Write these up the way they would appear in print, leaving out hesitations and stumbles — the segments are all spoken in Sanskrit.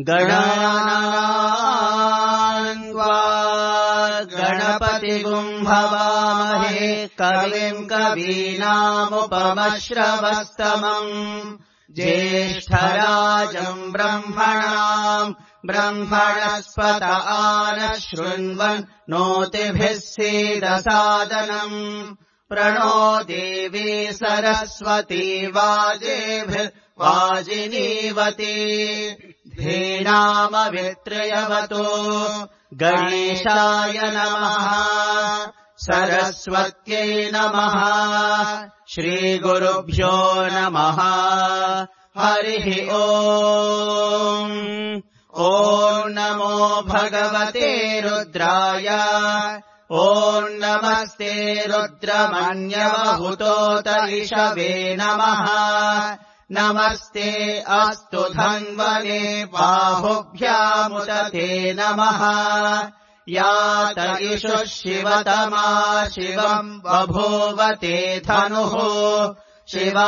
गणानान्त्वा गणपतिगुं भवामहे कविम् कवीनामुपमश्रवस्तमम् ज्येष्ठराजम् ब्रह्मणाम् ब्रह्मणस्पत आनः शृण्वन् नोतिभिः सीदसादनम् प्रणो देवी सरस्वती वाजिनीवती धेनामवित्रयवतो गणेशाय नमः सरस्वत्यै नमः श्रीगुरुभ्यो नमः हरिः ओम् ॐ नमो भगवते रुद्राय ॐ नमस्ते रुद्रमन्यवहुतोत इषवे नमः नमस्ते अस्तु धन्वने बाहुभ्यामुत ते नमः यात इषुः शिवतमा शिवम् बभूवते धनुः शिवा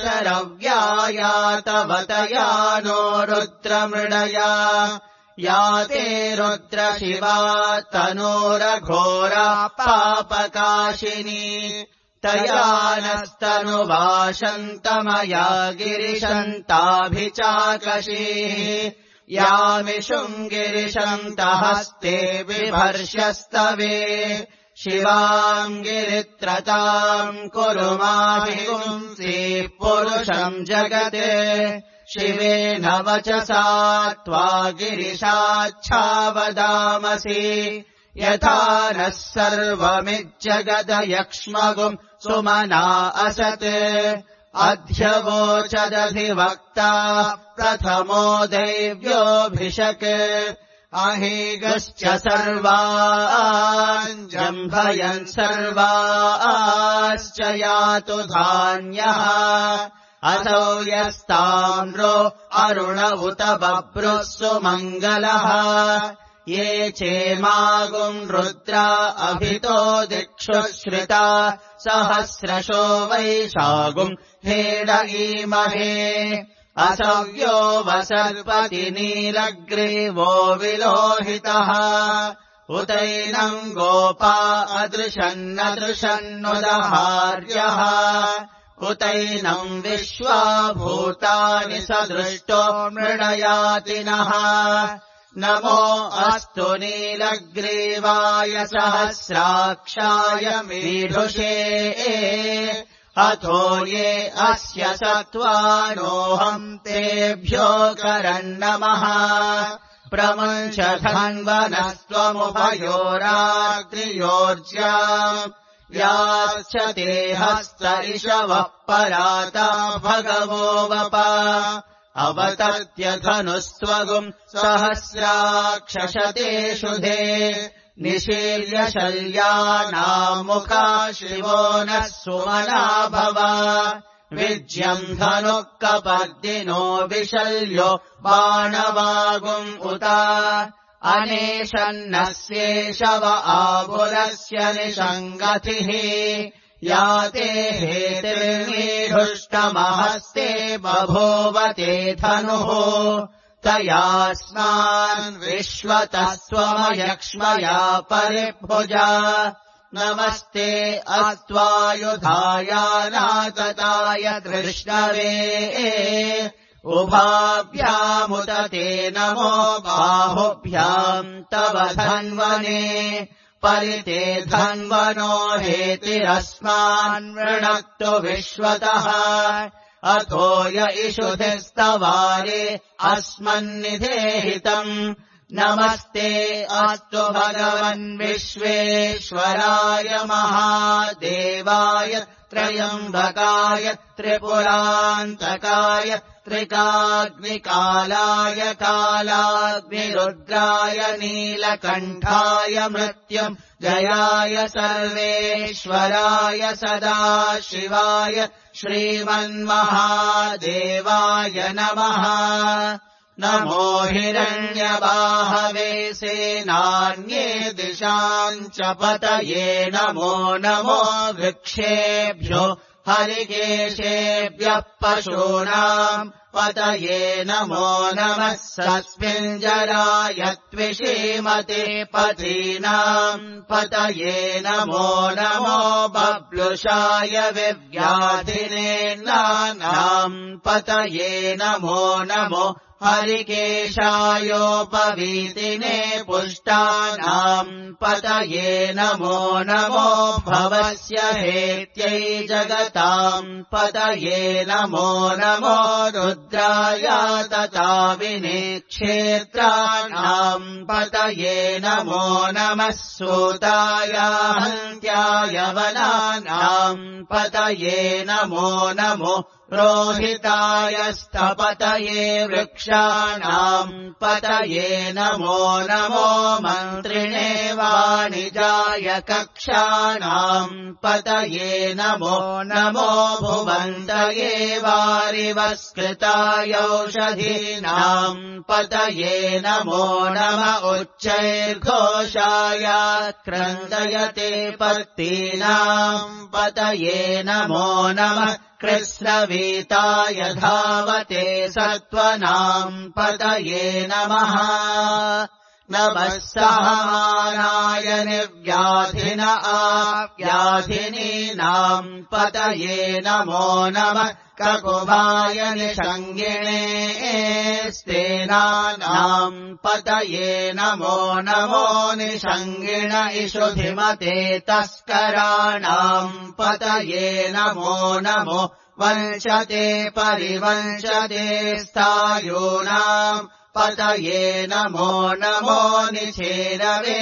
शरव्यायातवतया नो रुद्रमृडया याते रुद्रशिवा तनोरघोरा पापकाशिनी तया नस्तनुवाशन्तमया गिरिशन्ताभिचाकशीः यामिषुम् गिरिशन्तहस्ते बिभर्ष्यस्तवे शिवाम् गिरित्रताम् कुरु माभिगुंसीः पुरुषम् जगते शिवेन वचसा त्वा गिरिशाच्छावदामसि यथा नः सर्वमिज्जगदयक्ष्मगुम् सुमना असत् अध्यवोचदधिवक्ता प्रथमो दैव्योऽभिषक् अहेगश्च सर्वान् जम्भयन् सर्वाश्च यातु धान्यः असौ यस्ताम्रो अरुण उत बभ्रुः सुमङ्गलः ये चेमागुम् रुद्रा अभितो दिक्षु श्रिता सहस्रशो वैशागुम् हेडईमहे असव्यो वसर्पति नीलग्रीवो विलोहितः उतैनम् गोपा अदृशन्नदृशन्नुदहार्यः उतैनम् विश्वा भूतानि सदृष्टो मृडयातिनः नमो अस्तु नीलग्रीवाय सहस्राक्षाय मीढुषे अथो ये अस्य सत्त्वानोऽहम् तेभ्यो करन्नमः प्रमुञ्च धन्वनस्त्वमुभयोराग्नियोर्ज्या याश्च ते हस्त इषवः पराता भगवो वप अवतर्त्य धनुस्त्वगुम् सहस्राक्षशतेषु धे निशील्य शल्यानामुखा शिवो नः सुमना भव विज्यम् धनुः कपर्दिनो विशल्यो बाणवागुम् उत अनेशन्नस्येषव आबुलस्य निषङ्गतिः याते हेतिर्मीढुष्टमहस्ते बभूवते धनुः तयास्मान् विश्वतः स्वमयक्ष्मया परिभुजा नमस्ते अस्त्वायुधायानागताय कृष्णवे उभाभ्यामुत ते नमो बाहुभ्याम् तव धन्वने परिते धन्वनो हेतिरस्मान् वृणक्तु विश्वतः अथो य इषुधिस्तवारे अस्मन्निधेहितम् नमस्ते अस्तु भगवन् विश्वेश्वराय महादेवाय त्रयम्बकाय त्रिपुरान्तकाय त्रिकाग्निकालाय कालाग्निरुद्राय नीलकण्ठाय मृत्युम् जयाय सर्वेश्वराय सदाशिवाय श्रीमन्महादेवाय नमः नमो हिरण्यबाहवे सेनान्ये दिशाम् च पतये नमो नमो वृक्षेभ्यो हरिकेशेभ्यः पशूनाम् पतये नमो नमः सस्मिञ्जराय त्विषीमते पतीनाम् पतये नमो नमो बब्लुषाय विव्याधिने नानाम् पतये नमो नमो हरिकेशायोपवीतिने पुष्टानाम् पतये नमो नमो भवस्य हेत्यै जगताम् पतये नमो नमो रुद्राय तताविने क्षेत्राणाम् पतये नमो नमः सूताय हन्त्याय वनानाम् पतये नमो नमो रोहिताय स्थपतये वृक्षाणाम् पतये नमो नमो मन्त्रिणे वाणिजाय कक्षाणाम् पतये नमो नमो भुवन्तये वारिवस्कृताय औषधीनाम् पतये नमो नम उच्चैर्घोषाय क्रन्दयते पत्तीनाम् पतये नमो नमः कृष्णवीताय धावते सत्त्वनाम् पतये नमः नमः सहमानाय निर्व्याधिन आव्याधिनीनाम् पतये नमो नमः ककुभाय निषङ्गिणे स्तेनानाम् पतये नमो नमो निषङ्गिण इषुधिमते तस्कराणाम् पतये नमो नमो वंशते परिवंशते स्थायूनाम् पतये नमो नमो निचेरवे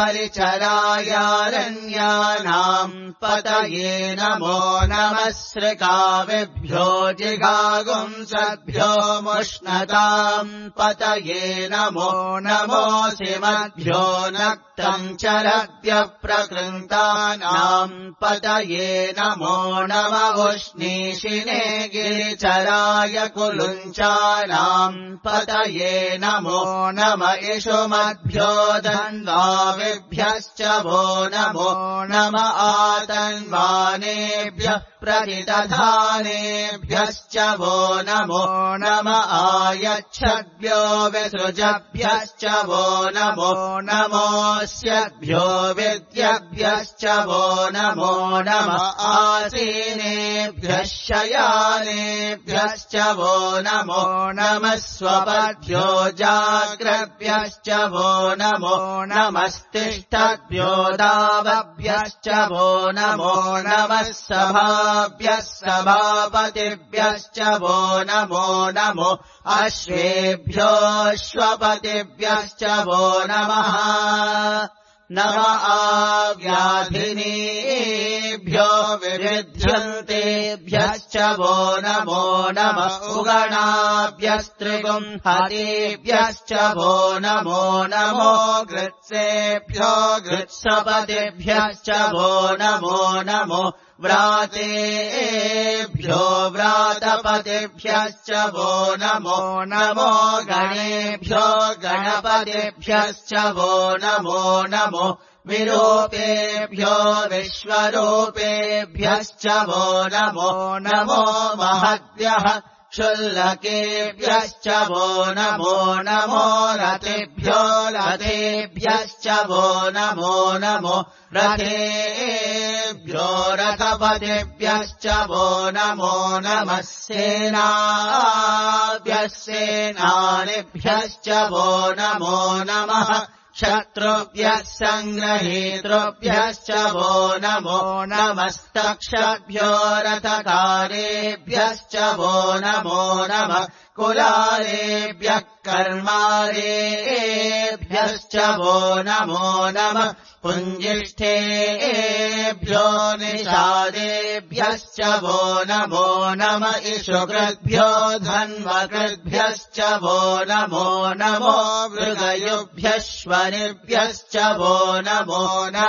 परिचरायारण्यानाम् पतये नमो नमः सृकाविभ्यो जिगागुंसभ्यो मुष्णताम् पतये नमो नमो सिमभ्यो नक्तम् चरद्य प्रकृन्तानाम् पतये नमो नम उष्णीषिणे गिरिचराय कुलुञ्चानाम् पतये नमो नम इषुमभ्यो धन्वाविभ्यश्च वो नमो नम आतन्वानेभ्यः प्रतिदधानेभ्यश्च वो नमो नम आयच्छद्भ्यो विसृजभ्यश्च वो नमो नमोऽस्यभ्यो विद्यभ्यश्च वो नमो नम आसीनेभ्यः शयानेभ्यश्च वो नमो नमः स्वपद्भ्यो जाग्रभ्यश्च वो नमो नमस्तिष्ठद्भ्यो दावभ्यश्च वो नमो नमः सभाभ्यः सभापतिभ्यश्च वो नमो नमो अश्वेभ्योऽश्वपतिभ्यश्च वो नमः नम आव्याधिनीभ्यो विविध्यन्तेभ्यश्च वो नमो नमः उगणाभ्यस्त्रिगुंहतेभ्यश्च वो नमो नमो गृत्सेभ्यो गृत्सपतिभ्यश्च वो नमो नमो व्रातेभ्यो व्रातपतिभ्यश्च वो नमो नमो गणेभ्यो गणपतिभ्यश्च वो नमो नमो विरूपेभ्यो विश्वरूपेभ्यश्च वो नमो नमो महद्भ्यः क्षुल्लकेभ्यश्च वो नमो नमो रथेभ्यो रथेभ्यश्च वो नमो नमो रथेभ्यो रथपतिभ्यश्च वो नमो नमः सेनाभ्यः सेनानिभ्यश्च वो नमो नमः शत्रुभ्यः सङ्ग्रहीतृभ्यश्च वो नमो नमस्तक्षभ्यो रथकारेभ्यश्च वो नमो नमः कुलालेभ्यः कर्मारेभ्यश्च वो नमो नमः पुञ्जिष्ठेभ्यो निषादेभ्यश्च वो नमो नम इषुकृद्भ्यो धन्वकृद्भ्यश्च वो नमो नमो मृगयुभ्यश्वनिभ्यश्च वो नमो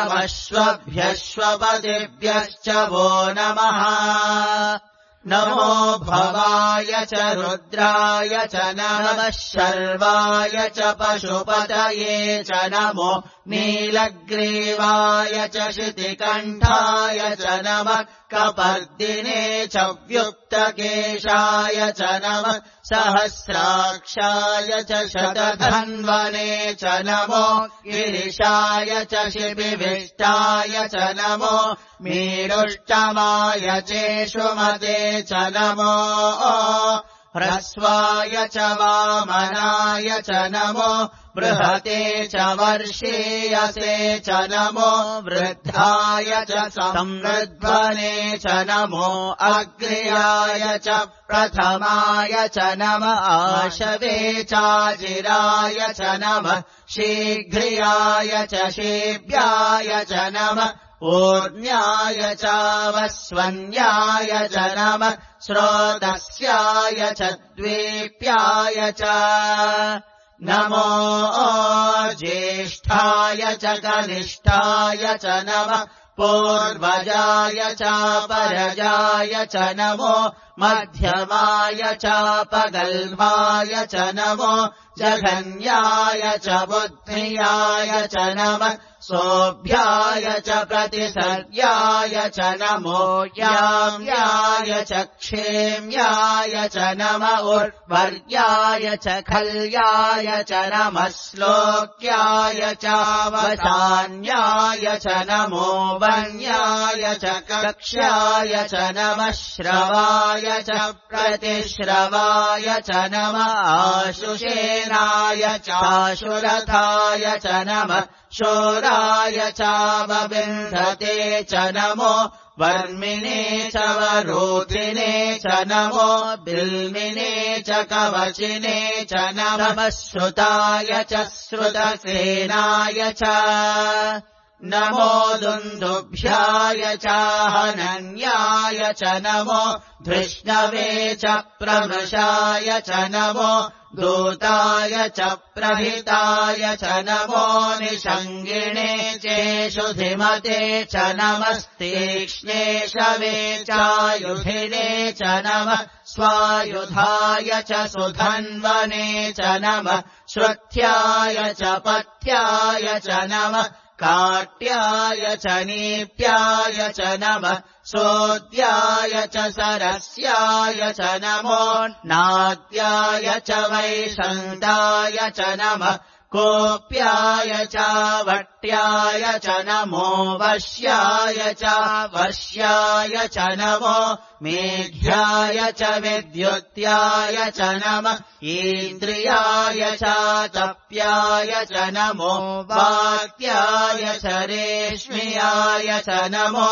नमश्वभ्यश्वपतिभ्यश्च वो नमः नमो भवाय च रुद्राय च नमः शर्वाय च पशुपतये च नमो नीलग्रीवाय च शितिकण्ठाय च नमः कपर्दिने च व्युक्तकेशाय च नमः सहस्राक्षाय च शतधन्वने च नमो गिरिशाय च शिबिविष्टाय च नमो मीरुष्टमाय चेषुमते च नमो ह्रस्वाय च वामनाय च नमो बृहते च वर्षीयसे च नमो वृद्धाय च संवृध्वने च नमो अग्र्याय च प्रथमाय च नमः आशवे चाजिराय च नमः शीघ्रियाय च शीभ्याय च नमः ऊर्ण्याय च वस्वन्याय च नमः स्रोतस्याय च द्वीप्याय च नमो ज्येष्ठाय च कनिष्ठाय च नमः पूर्वजाय च परजाय च नमो मध्यमाय च पगल्माय च नमो जघन्याय च बुद्धियाय च नमः सोऽभ्याय च प्रतिसर्याय च नमो याम्याय च क्षेम्याय च नमः उर्वर्याय च खल्याय च नमः श्लोक्याय च वसान्याय च नमो वन्याय च कक्ष्याय च नमः श्रवाय च प्रतिश्रवाय च नमः आशुषेनाय चाशुरथाय च नमः शोराय चावबिन्धते च नमो वर्मिणे च वरोधिने च नमो बिल्मिने च कवचिने च नमः श्रुताय च श्रुतसेनाय च नमो दुन्दुभ्याय च हनन्याय च नमो धृष्णवे च प्रमृशाय च नमो दूताय च प्रहिताय च नमो निषङ्गिणे चेषुधिमते च नमस्तीक्ष्णे शवे चायुधिने च नमः स्वायुधाय च सुधन्वने च नमः श्रुत्याय च पथ्याय च नमः काट्याय च नीप्याय च नमः सोद्याय च सरस्याय च नमो नाद्याय च वैशन्ताय च नमः कोप्याय च वट्याय च नमो वश्याय च वश्याय च नमो मेघ्याय च विद्युत्याय च नमः इन्द्रियाय च तप्याय च नमो वात्याय च रेश्म्याय च नमो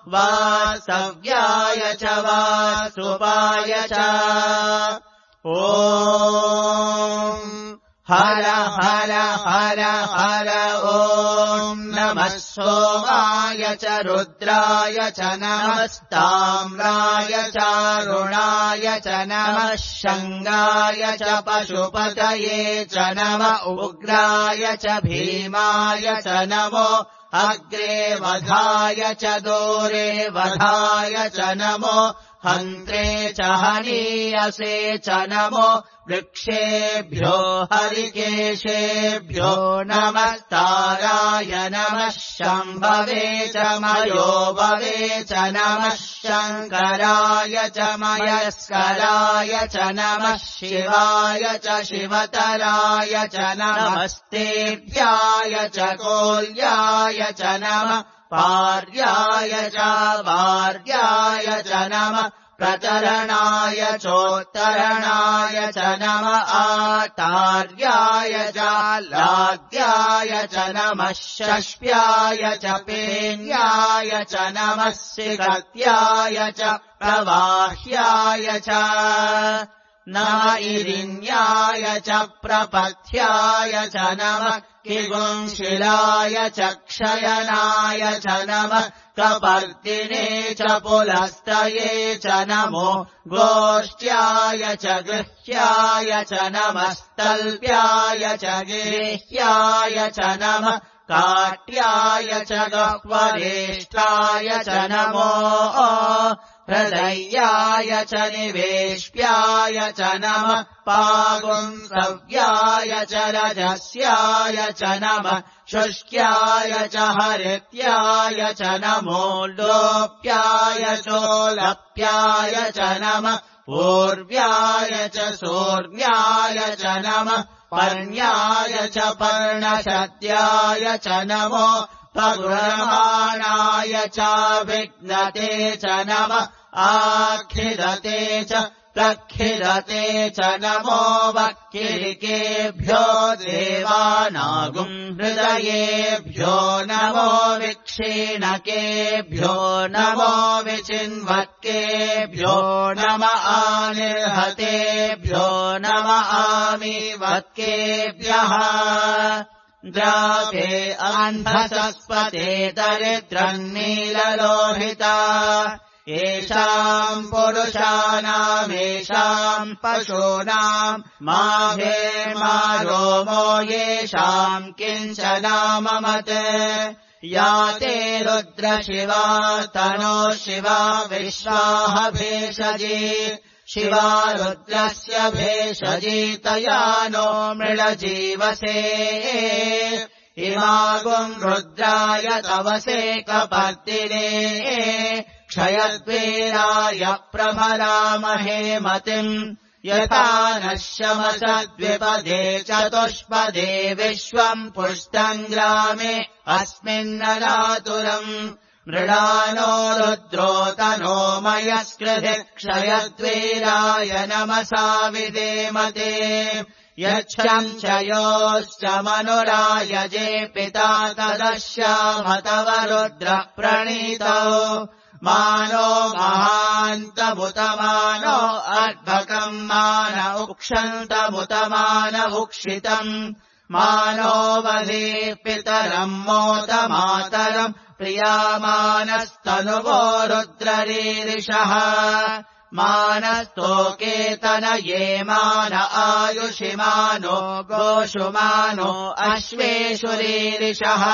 वासव्याय च वासुपाय च ॐ हर हर हर हर ॐ नमः सोमाय च रुद्राय च नमस्ताम्राय चारुणाय च नमः शङ्गाय च पशुपतये च नमः उग्राय च भीमाय च नमो अग्रे वधाय च दूरे वधाय च नमो हन्त्रे च हनीयसे च नमो वृक्षेभ्यो हरिकेशेभ्यो नमस्ताराय नमः शम्भवे च मयोभवे च नमः शङ्कराय च मयस्कराय च नमः शिवाय च शिवतराय च नमस्तेभ्याय च कोल्याय च नमः पार्याय च वार्याय च नमः प्रचरणाय चोत्तरणाय च नमः आतार्याय च लाद्याय च नमः षष्प्याय च पेन्याय च नमः सिगत्याय च प्रवाह्याय च नमः इरिन्याय च प्रपथ्याय च नमः किगुंशिलाय च क्षयनाय च नमः कपर्दिने च पुलस्तये च नमो गोष्ठ्याय च गृह्याय च नमस्तल्प्याय च गेह्याय च नमः काट्याय च गह्वरेष्ठाय च नमो हृदय्याय च निवेश्याय च नमः पागुंसव्याय च रजस्याय च नमः शुष्क्याय च हरित्याय च नमो लोप्याय चोलप्याय च नमः पूर्व्याय च सोर्व्याय च नमः पर्ण्याय च पर्णशद्याय च नमो पगुरमाणाय च विघ्नते च नमः आखिदते च प्रखिदते च नमो वक्किलिकेभ्यो देवानागुं हृदयेभ्यो नमो विक्षीणकेभ्यो नमो विचिन्वक्केभ्यो नम आनिर्हतेभ्यो नम आमीवक्केभ्यः द्रावे अन्धसस्पते दरिद्रन्नीललोहिता येषाम् पुरुषाणामेषाम् पशूनाम् माभे मा रोमो येषाम् किञ्चनाममत् या ते रुद्रशिवा तनो शिवा विश्वाह भेषजी शिवा रुद्रस्य भेषजी तया नो मृळजीवसे इमागुम् रुद्राय तवसे कपर्दिने क्षयद्वीराय प्रभरामहे मतिम् यथा नश्यमसद्विपदे चतुष्पदे विश्वम् पुष्टम् ग्रामे अस्मिन्नरातुरम् मृडानो रुद्रो तनो मयस्कृधि क्षयद्वीराय नमसा विदेमते यच्छम् च योश्च मनुरायजे पिता तदश्याम तव रुद्र प्रणीतौ मानो महान्तमुतमानो अर्भकम् मान उक्षन्तमुतमान उक्षितम् मानो वधे पितरम् मोदमातरम् प्रियामानस्तनुवो रुद्ररीरिषः मानस्तोकेतनये मान आयुषिमानो गोषुमानो अश्वेषुरीरिषः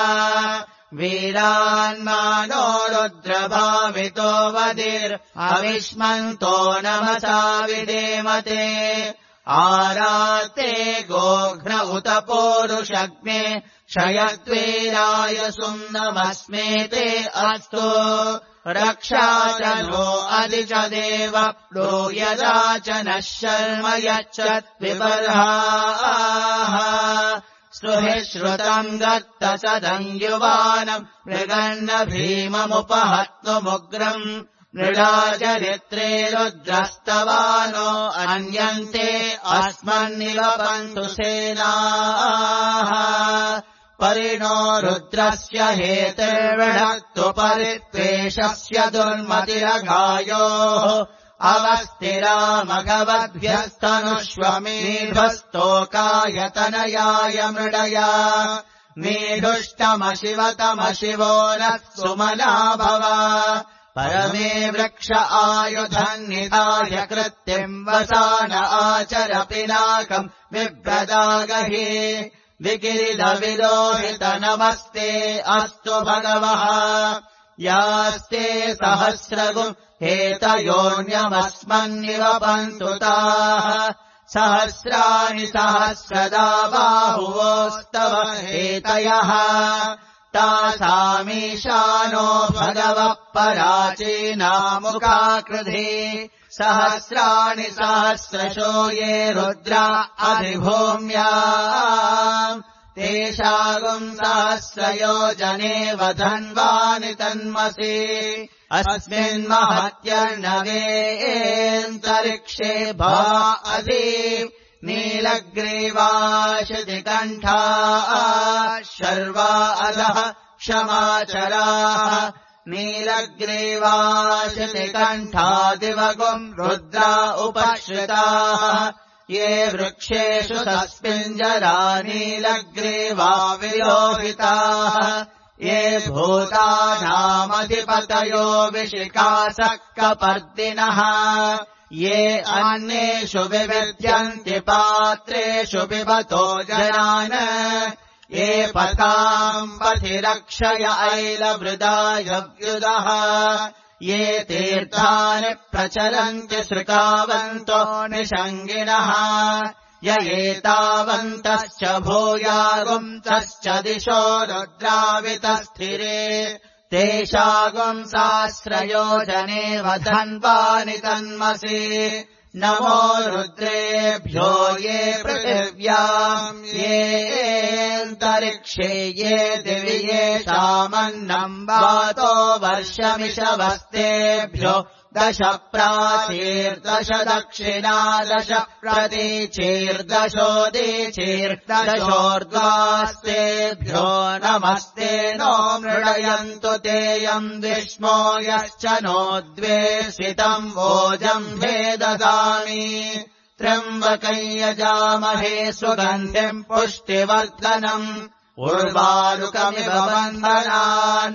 वीरान्मानो रुद्रभावितो वदिर् अविष्मन्तो नमसा विदेमते आराते गोघ्न उत पोरुषग्ने क्षयद्वीराय सुम्नमस्मेते अस्तु रक्षा च नो अधि च देव लो यदा च नः शर्म यच्छत् विबर्हाः स्तुहि श्रुतम् दत्त सदङ्युवानम् मृगन्न भीममुपहत्नुमुग्रम् मृडाचरित्रे रुद्रस्तवानो अन्यन्ते अस्मन्निलपन्तु सेनाः परिणो रुद्रस्य हेतिर्विणक्तु परित्वेषस्य दुर्मतिरघायोः अवस्थिरामघवद्भ्यस्तनुष्वमीढस्तोकायतनयाय मृडया मीढुष्टमशिवतमशिवो नः सुमना भव परमे वृक्ष आयुधन्निधाय कृत्तिम् वसान आचर पिनाकम् बिभ्रदागहि विकिरिदविलोहित नमस्ते अस्तु भगवः यास्ते सहस्रगुम् हेतयोऽन्यमस्मन्निवपन्तु ताः सहस्राणि सहस्रदा बाहुवोस्तव हेतयः तासामीशानो भगवः पराचीनामुखाकृधि सहस्राणि सहस्रशो ये रुद्रा अधिभूम्या तेषागुम् सहस्रयोजने वधन्वानि तन्मसि अस्मिन्महत्यर्णवेऽन्तरिक्षे भा अधि नीलग्रीवाशतिकण्ठा शर्वा अधः क्षमाचराः नीलग्रीवाशतिकण्ठा दिवगुम् रुद्रा उपश्रिताः ये वृक्षेषु तस्मिञ्जरा नीलग्रीवा विलोहिताः ये भूतानामधिपतयो विशिखासः कपर्दिनः ये अन्येषु विविध्यन्ति पात्रेषु पिबतो जनान् ये पथाम् पथिरक्षय ऐलवृदायव्युदः ये तीर्थानि प्रचरन्ति श्रुतावन्तो निषङ्गिणः य एतावन्तश्च भूयागुंसश्च दिशो रुद्रावितस्थिरे तेषागुं सहस्रयोजने वधन्वानि तन्मसि नमो रुद्रेभ्यो ये पृथिव्याम् येऽन्तरिक्षे ये दिवि येषामन्नम् वातो वर्षमिषवस्तेभ्यो 10 प्राचीर्दश दक्षिणा 10 प्रतीचीर्दशोदीचीर्दशोर्ध्वास्तेभ्यो नमस्ते नो मृडयन्तु तेयम् विष्मो यश्च नो द्वेषितम् वोजम् भेददामि त्र्यम्बकम् यजामहे सुगन्धिम् पुष्टिवर्धनम् उर्वारुकमिव बन्धनान्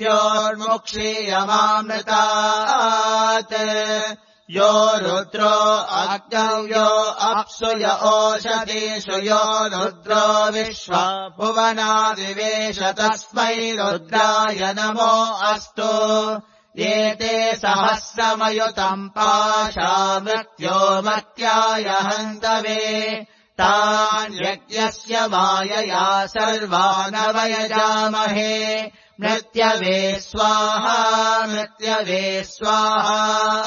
मृत्योर्मुक्षीयमामृतात् यो रुद्रो अग्नौ यो अप्सु य ओषधीषु यो रुद्रो विश्वा भुवनादिवेश तस्मै रुद्राय नमो अस्तु एते सहस्रमयुतम् पाशा मृत्यो मत्याय हन्तवे तान् यज्ञस्य मायया सर्वानवयजामहे मृत्यवे स्वाहा मृत्यवे स्वाहा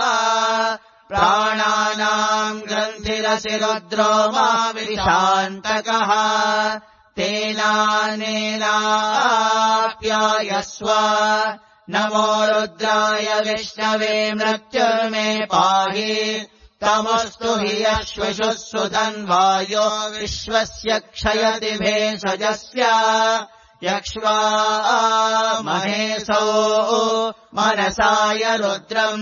प्राणानाम् ग्रन्थिरसि रुद्रो मा विशान्तकः तेनानेनाप्यायस्व नमो रुद्राय विष्णवे मृत्युर्मे पाहि तमस्तु हि यश्विषुः सुधन्वायो विश्वस्य क्षयति भेषजस्य यक्ष्वा महेशो मनसाय रुद्रम्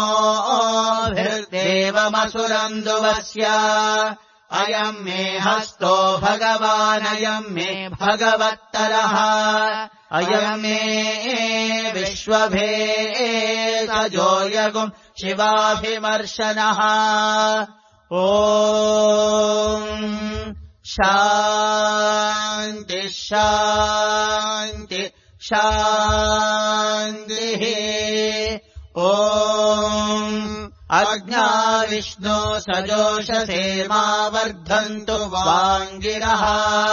नमोभिर्देवमसुरम् दुवस्य अयम् मे हस्तो भगवानयम् मे भगवत्तरः अयम् मे विश्वभेषजो यगुम् शिवाभिमर्शनः ॐ शान्ति शान्ति शान्तिः ॐ अग्ना विष्णो सजोषसे मा वर्धन्तु वाङ्गिरः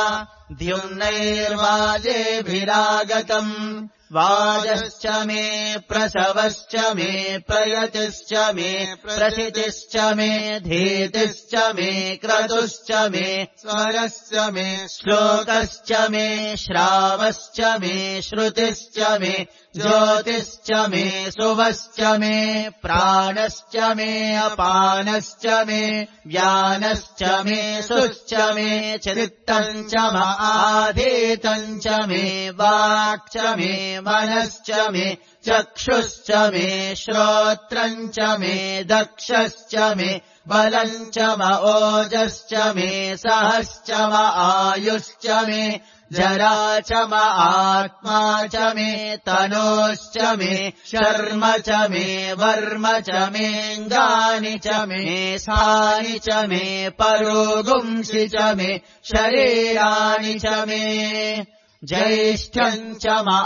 द्युम्नैर्वाजेभिरागतम् वाजश्च मे प्रसवश्च मे प्रयतिश्च मे प्रसितिश्च मे धीतिश्च मे क्रतुश्च मे स्वरश्च मे श्लोकश्च मे श्रावश्च मे श्रुतिश्च मे ज्योतिश्च मे सुवश्च मे प्राणश्च मे अपानश्च मे व्यानश्च मे सुश्च मे चित्तम् च आधीतम् च मे वाक् च मे मनश्च मे चक्षुश्च मे श्रोत्रम् च मे दक्षश्च मे बलम् च ओजश्च मे सहश्च आयुश्च मे जरा च आत्मा च मे तनोश्च मे शर्म च मे वर्म च मेऽङ्गानि च मे सानि च मे परोगुंसि च मे शरीराणि च मे ज्येष्ठम् च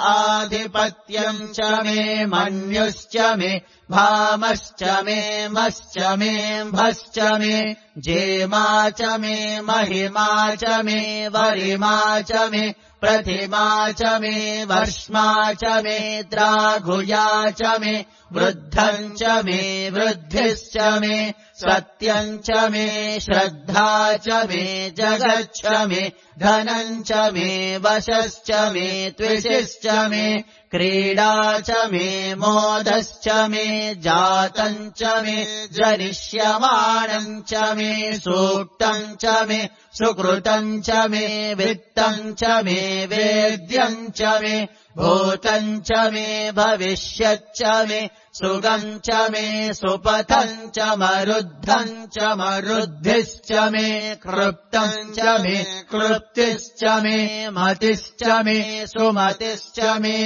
आधिपत्यम् च मे मन्युश्च मे भामश्च मे मश्च मे भश्च मे जेमा च मे महिमा च मे वरिमा च मे प्रतिमा च मे वर्ष्मा च मे द्राघुया च मे वृद्धम् च मे वृद्धिश्च मे सत्यम् च मे श्रद्धा च मे जगच्च मे धनम् च मे वशश्च मे त्विषिश्च मे क्रीडा च मे मोदश्च मे जातम् च मे जनिष्यमाणम् च मे सूक्तम् च मे सुकृतम् च मे वित्तम् च मे वेद्यम् च मे भूतम् च मे भविष्यच्च मे सुगम् च मे सुपथम् च मरुद्धम् च मरुद्धिश्च मे कृप्तम् च मे कृप्तिश्च मे मतिश्च मे सुमतिश्च मे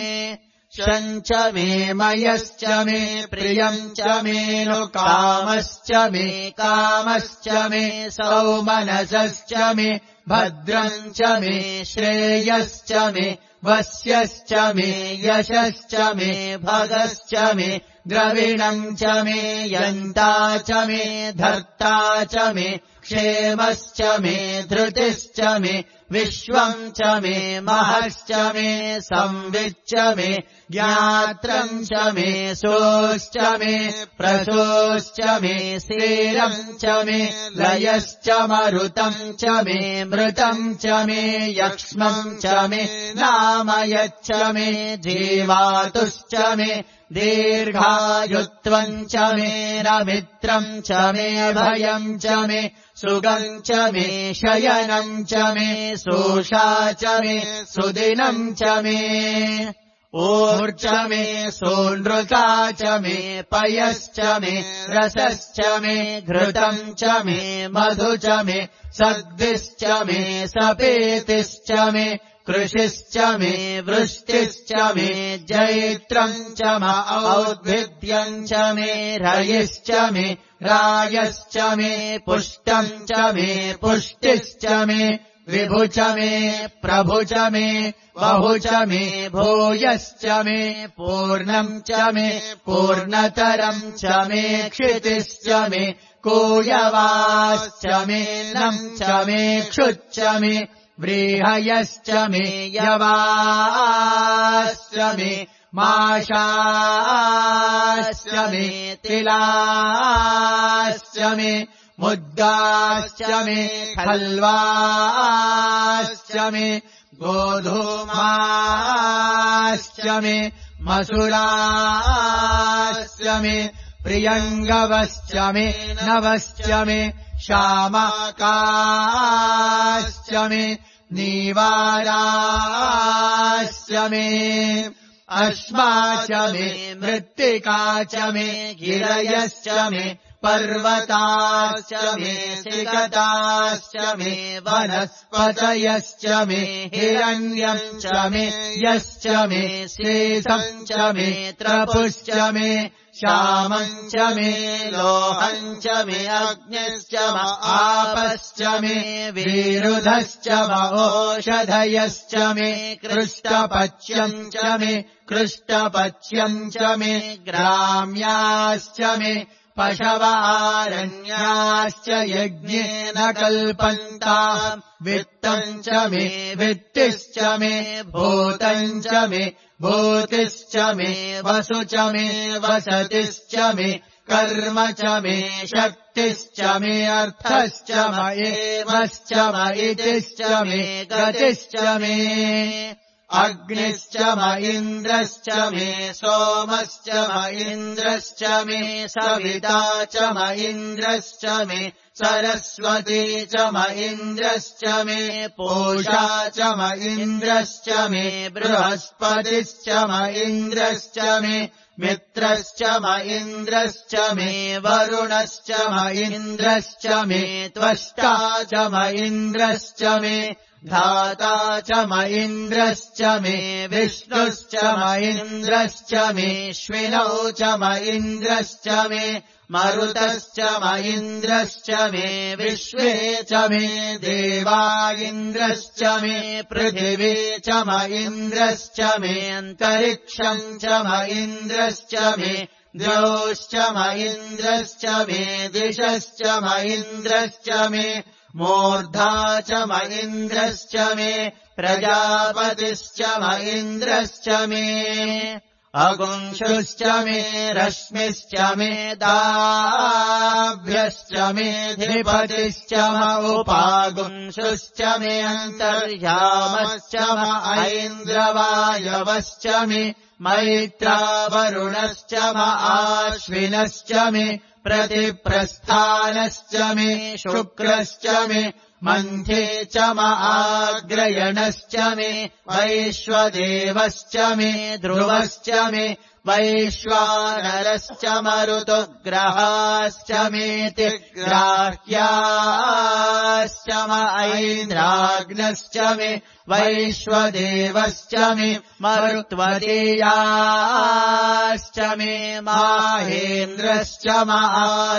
शञ्च मे मयश्च मे प्रियम् च मे कामश्च मे कामश्च मे सौमनसश्च मे भद्रम् च मे श्रेयश्च मे वस्यश्च मे यशश्च मे भगश्च मे द्रविणम् च मे यन्ता च मे धर्ता च मे क्षेमश्च मे धृतिश्च मे विश्वम् च मे महश्च मे संविच्च मे ज्ञात्रम् च मे सोश्च मे प्रसोश्च मे श्रीरम् च मे लयश्च मरुतम् च मे मृतम् च मे यक्ष्मम् च मे नामयच्च मे जीवातुश्च मे दीर्घायुत्वम् च मे नमित्रम् च मे भयम् च मे सुगम् च मे शयनम् च मे सोषा च मे सुदिनम् च मे ऊर्च मे सोनृता च मे पयश्च मे रसश्च मे घृतम् च मे मधु च मे सद्भिश्च मे सपेतिश्च मे कृषिश्च मे वृष्टिश्च मे जैत्रम् च मे औद्भिद्यम् च मे रयिश्च मे रायश्च मे पुष्टम् च मे पुष्टिश्च मे विभु च मे प्रभु च मे बहु च मे भूयश्च मे पूर्णम् च मे पूर्णतरम् च मे क्षितिश्च मे कूयवाश्च मे नम् च मे क्षुच्च मे व्रीहयश्च मे यवाश्च मे माशाश्च मे तिलाश्च मे मुद्गाश्च मे खल्वाश्च मे गोधूमाश्च मे मसुराश्च मे प्रियङ्गवश्च मे नवश्च मे शामकाश्च मे नीवाराश्च मे अश्वा च मे मृत्तिका च मे गिरयश्च मे पर्वताश्च मे सिकताश्च मे वनस्पतयश्च मे हिरण्यम् च मे यश्च मे शेषम् च मे त्रपुश्च मे श्यामम् च मे लोहम् च मे अग्निश्च मे आपश्च मे विरुधश्च मे ओषधयश्च मे कृष्टपच्यम् च मे कृष्टपच्यम् च मे ग्राम्याश्च मे पशवारण्याश्च यज्ञेन कल्पन्ताम् वित्तम् च मे वित्तिश्च मे भूतम् च मे भूतिश्च मे वसु च मे वसतिश्च मे कर्म च मे शक्तिश्च मे अर्थश्च मयेमश्च मयितिश्च मे गतिश्च मे अग्निश्च म इन्द्रश्च मे सोमश्च म इन्द्रश्च मे सविता च म इन्द्रश्च मे सरस्वती च म इन्द्रश्च मे पूषा च म इन्द्रश्च मे बृहस्पतिश्च म इन्द्रश्च मे मित्रश्च म इन्द्रश्च मे वरुणश्च म इन्द्रश्च मे त्वष्टा च म इन्द्रश्च मे धाता च म इन्द्रश्च मे विष्णुश्च म इन्द्रश्च मे श्विनौ च म इन्द्रश्च मे मरुतश्च म इन्द्रश्च मे विश्वे च मे देवा इन्द्रश्च मे पृथिवी च म इन्द्रश्च मे अन्तरिक्षम् च म इन्द्रश्च मे द्यौश्च म इन्द्रश्च मे दिशश्च म इन्द्रश्च मे मूर्धा च म इन्द्रश्च मे प्रजापतिश्च म इन्द्रश्च मे अगुंशुश्च मे रश्मिश्च मे दाभ्यश्च मे धिपतिश्च म उपागुंशुश्च मे अन्तर्यामश्च म ऐन्द्रवायवश्च मे मैत्रावरुणश्च म आश्विनश्च मे प्रतिप्रस्थानश्च मे शुक्रश्च मे मन्थे च म आग्रयणश्च मे वैश्वदेवश्च मे ध्रुवश्च मे वैश्वानरश्च मरुतुग्रहाश्च मेति ग्राह्याश्च म ऐन्द्राग्नश्च मे वैश्वदेवश्च मे मरुत्वदेयाश्च मे माहेन्द्रश्च म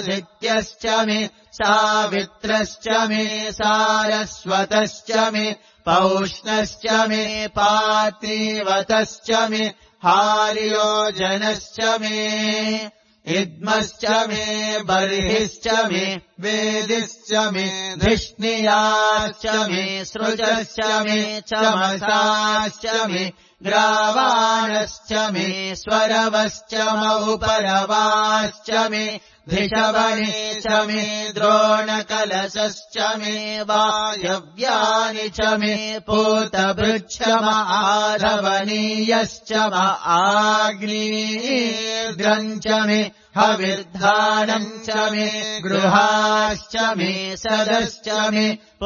आदित्यश्च मे सावित्रश्च मे सारस्वतश्च मे पौष्णश्च मे पात्रीवतश्च मे हार्योजनश्च मे इद्मश्च मे बर्हिश्च मे वेदिश्च मे धिष्णियाश्च मे सृजश्च मे चमसाश्च मे ग्रावाणश्च मे स्वरवश्च मौपरवाश्च मे धिषवणे च मे द्रोणकलशश्च मे वायव्यानि च मे पूतभृच्छमाधवनीयश्च आग्नेयद्रम् च मे हविर्धानम् च मे गृहाश्च मे सदश्च मे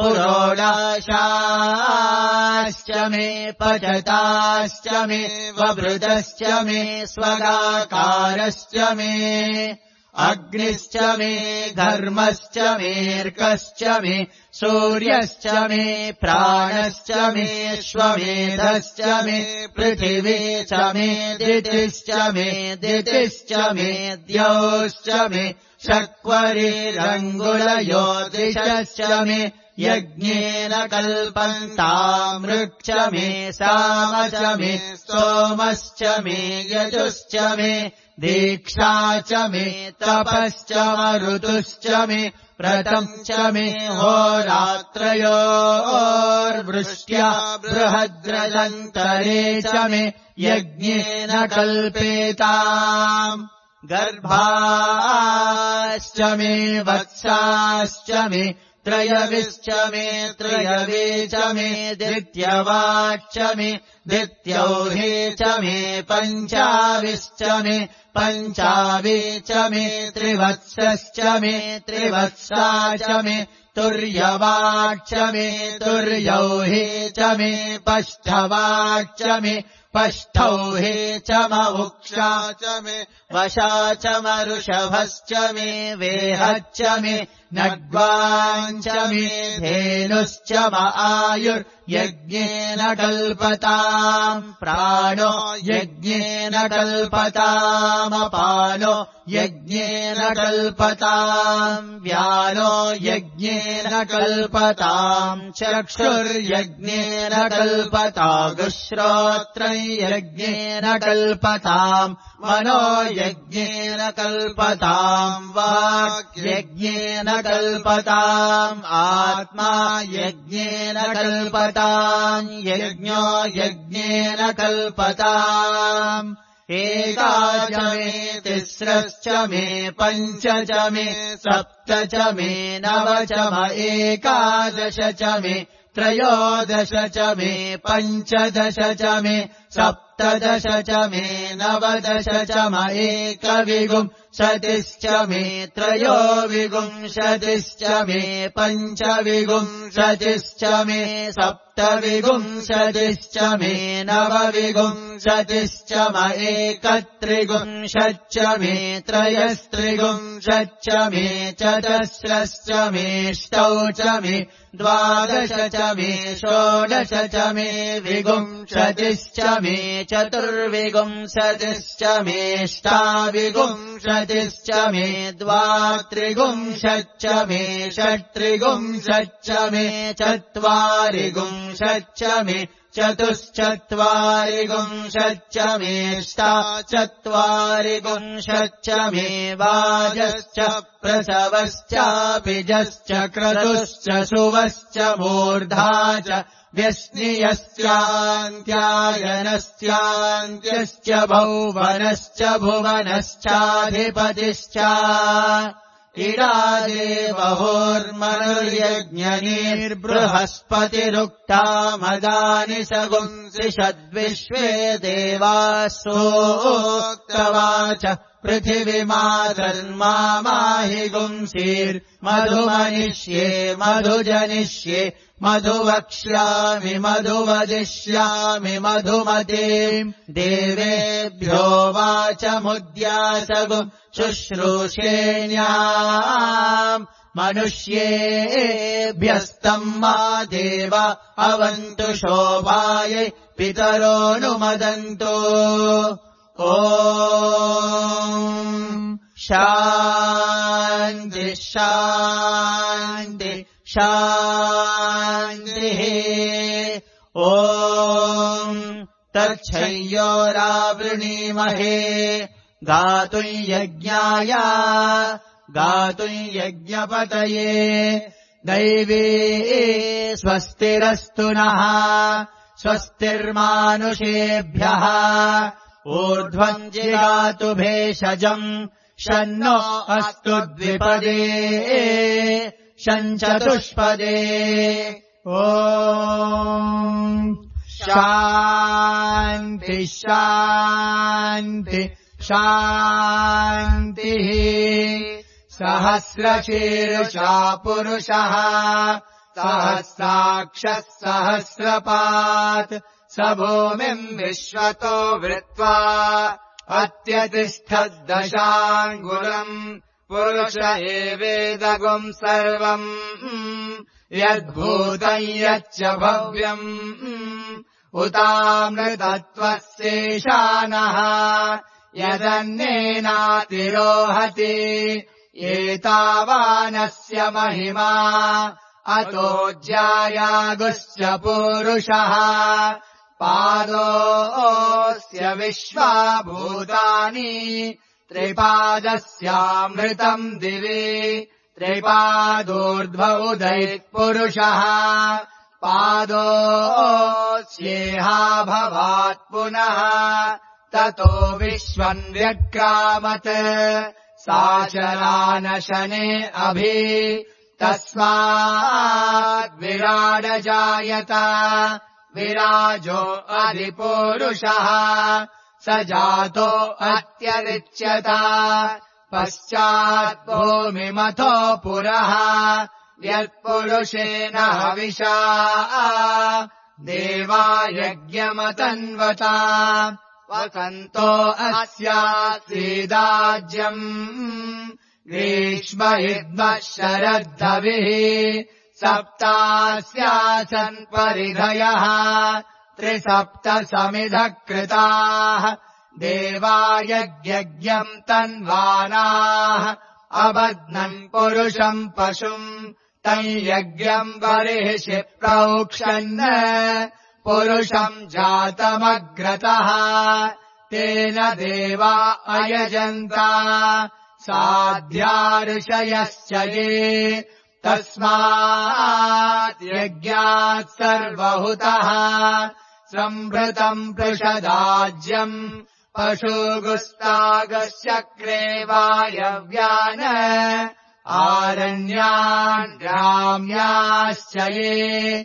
पुरोडाशाश्च मे पचताश्च मे वभृतश्च मे स्वगाकारश्च मे अग्निश्च मे घर्मश्च मेऽर्कश्च मे सूर्यश्च मे प्राणश्च मे श्वमेधश्च मे पृथिवी च मे दितिश्च मे द्यौश्च मे शक्वरिरङ्गुलयोदिशश्च मे यज्ञेन कल्पन्तामृक् च मे साम च मे सोमश्च मे यजुश्च मे दीक्षा च मे तपश्च मरुतुश्च मे व्रतम् च मे होरात्रयोर्वृष्ट्या बृहद्रजन्तरे च मे यज्ञेन कल्पेताम् गर्भाश्च मे वत्साश्च मे त्रयविश्च मे त्रयवे च मे द्वितीयवाच्च मे द्वितीयौहे च मे पञ्चाविश्च मे पञ्चावे च मे त्रिवत्सश्च मे त्रिवत्सा च मे तुर्यवाच्च मे तुर्यौहे च मे पष्ठवाच्च मे पष्ठौहे च मवुक्षा च मे वशा च मरुषभश्च मे वेहच्च मे नड्वाञ्च मे धेनुश्च आयुर्यज्ञेन कल्पताम् प्राणो यज्ञेन कल्पतामपानो यज्ञेन कल्पताम् व्यानो यज्ञेन कल्पताम् चक्षुर्यज्ञेन कल्पतागुश्रोत्रम् यज्ञेन कल्पताम् मनो यज्ञेन कल्पताम् वाक् यज्ञेन कल्पताम् आत्मा यज्ञेन कल्पताम् यज्ञो यज्ञेन कल्पताम् एकाच मे तिस्रश्च मे पञ्च च मे सप्त च मे नव च म एकादश च मे त्रयोदश च मे पञ्चदश च मे सप्तदश च मे नवदश च म एकविंशतिश्च मे त्रयोविंशतिश्च मे पञ्चविंशतिश्च मे सप्तविंशतिश्च मे नवविंशतिश्च म एकत्रिंशच्च मे त्रयस्त्रिंशच्च मे चतस्रश्च मेष्टौ च मे द्वादश च मे षोडश च मे विंशतिश्च मे चतुर्विंशतिश्च मेष्टाविंशतिश्च मे द्वात्रिंशच्च मे षट्त्रिंशच्च मे चत्वारिंशच्च मे चतुश्चत्वारिंशच्च मेष्टाचत्वारिंशच्च मे वाजश्च प्रसवश्चापिजश्च क्रतुश्च शुवश्च मूर्धा च व्यस्नियश्चान्त्यायनश्चान्त्यश्च भौवनश्च भुवनश्चाधिपतिश्च इडादेवहोर्मनुर्यज्ञनीर्बृहस्पतिरुक्ता मदानि सगुंसि षद्विश्वे देवासोक्तवाच पृथिवीमाधर्माहि गुंसीर्मधुमनिष्ये मधुजनिष्ये मधुवक्ष्यामि मधुवदिष्यामि मधुमतीम् देवेभ्यो वाचमुद्यासगुम् शुश्रूषेण्याम् मनुष्येभ्यस्तम् मा देव अवन्तु शोभायै पितरोऽनुमदन्तु ॐ शान्ति शान्ति शान्तिः तच्छय्योरावृणीमहे गातुम् यज्ञाय गातुम् यज्ञपतये दैवी स्वस्तिरस्तु नः स्वस्तिर्मानुषेभ्यः ऊर्ध्वम् जिगातु भेषजम् शन्नो अस्तु द्विपदे शञ्चतुष्पदे ॐ शान्ति शान्ति शान्तिः सहस्रशीर्षा पुरुषः सहस्राक्षः सहस्रपात् स भूमिम् विश्वतो वृत्वा अत्यतिष्ठद्दशाङ्गुलम् पुरुष एवेदगुम् सर्वम् यद्भूतम् यच्च भव्यम् उतामृतत्वस्येषानः यदन्नेनातिरोहति एतावानस्य महिमा अतो ज्यायागुश्च पूरुषः पादोऽस्य विश्वाभूतानि त्रिपादस्यामृतम् दिवि त्रिपादोर्ध्व उदैत्पुरुषः पादोऽस्येहाभवात् पुनः ततो विश्वम् व्यक्रामत् साशरानशने अभि तस्माद्विराडजायत विराजो अधिपुरुषः स जातो अत्यरिच्यत पश्चाद्भूमिमथो पुरः यत्पुरुषेण हविषा देवा यज्ञमतन्वता वसन्तो अस्यासीदाज्यम् ग्रीष्म इद्मः शरद्धविः सप्तास्यासन् परिधयः त्रिसप्त समिधः कृताः देवा यज्ञम् तन्वानाः अबध्नन् पुरुषम् पशुम् तम् यज्ञम् बर्हिषि प्रोक्षन् पुरुषम् जातमग्रतः तेन देवा अयजन्ता साध्या ऋषयश्च ये तस्मात् यज्ञात् सर्वहुतः सम्भृतम् पृषदाज्यम् पशुगुस्तागश्चक्रे वायव्यान् आरण्यान् ग्राम्याश्च ये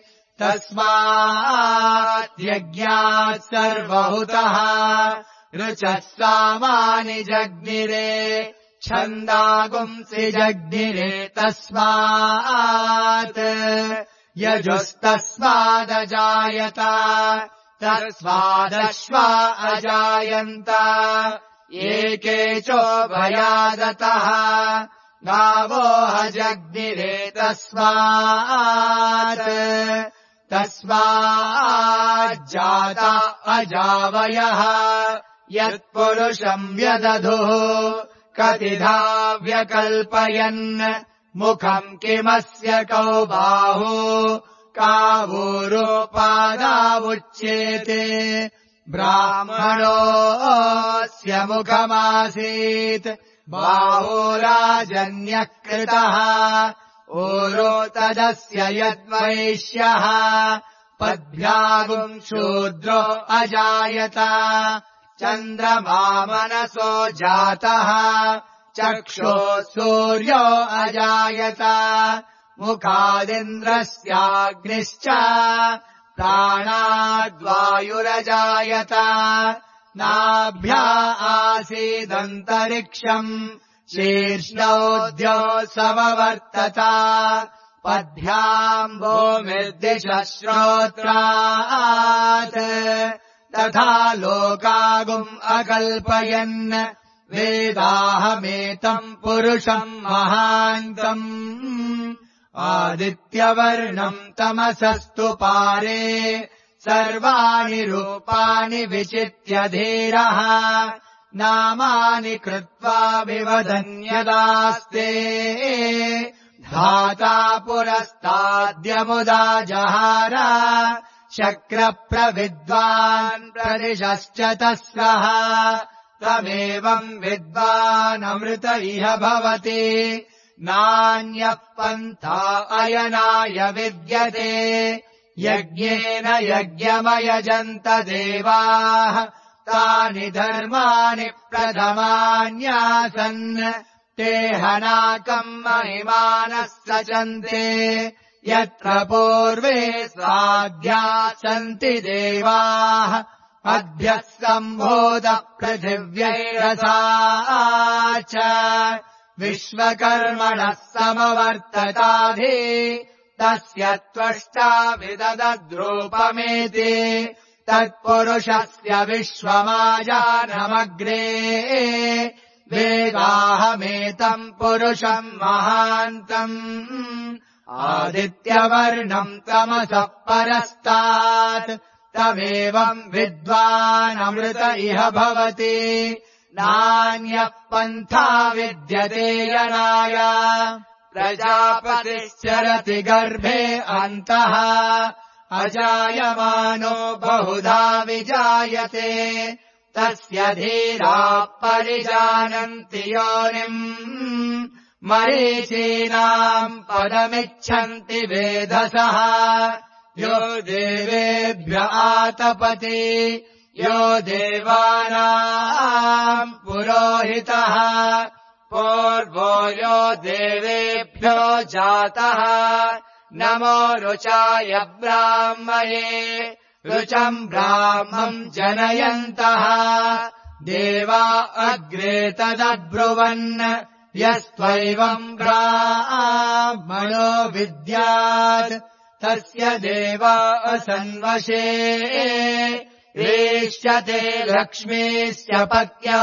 तस्मात् यज्ञात् सर्वहुतः ऋचः सामानि जग्निरे छन्दागुंसि जग्निरे तस्मात् यजुस्तस्मादजायत तस्मादश्वा अजायन्त एके चोभयादतः गावो हजग्निरे तस्माज्जाता अजावयः यत्पुरुषम् व्यदधुः कतिधा व्यकल्पयन् मुखम् किमस्य कौ बाहु कावूरोपादावुच्येते ब्राह्मणोऽस्य मुखमासीत् बाहुराजन्यः कृतः ऊरो तदस्य यद्वैश्यः पद्भ्यागुम् शूद्रो अजायत चन्द्रमा मनसो जातः चक्षुः सूर्यो अजायत मुखादिन्द्रस्याग्निश्च प्राणाद्वायुरजायत नाभ्या आसीदन्तरिक्षम् शीर्ष्णोऽद्यो समवर्तत पद्भ्याम् भूमिर्दिशः श्रोत्रात् तथा लोकागुम् अकल्पयन् वेदाहमेतम् पुरुषम् महान्तम् आदित्यवर्णम् तमसस्तु पारे सर्वाणि रूपाणि विचित्य धीरः नामानि कृत्वा विवदन्यदास्ते धाता पुरस्ताद्यमुदा जहार शक्रप्रविद्वान् प्रदिशश्च तस्रः तमेवम् विद्वानमृत इह भवति नान्यः पन्था अयनाय विद्यते यज्ञेन यज्ञमयजन्त देवाः तानि धर्माणि प्रथमान्यासन् ते हनाकम् महिमानः सचन्ते यत्र पूर्वे स्वाध्याः सन्ति देवाः अभ्यः सम्भूत पृथिव्यैरसा च विश्वकर्मणः समवर्तताधि तस्य त्वष्टा विददद्रूपमेति तत्पुरुषस्य विश्वमाजानमग्रे वेदाहमेतम् पुरुषम् महान्तम् आदित्यवर्णम् तमसः परस्तात् तमेवम् विद्वानमृत इह भवति नान्यः पन्था विद्यते यनाय प्रजापतिश्चरति गर्भे अन्तः अजायमानो बहुधा विजायते तस्य धीराः परिजानन्ति योनिम् मरीचीनाम् पदमिच्छन्ति वेधसः यो देवेभ्य आतपति यो देवानाम् पुरोहितः पूर्वो यो देवेभ्यो जातः नमो रुचाय ब्राह्मये रुचम् ब्राह्मम् जनयन्तः देवा अग्रे तदब्रुवन् यस्त्वैवम् ब्राह्मणो विद्यात् तस्य देवा असन्वशे रेष्यते लक्ष्मीश्च पत्यो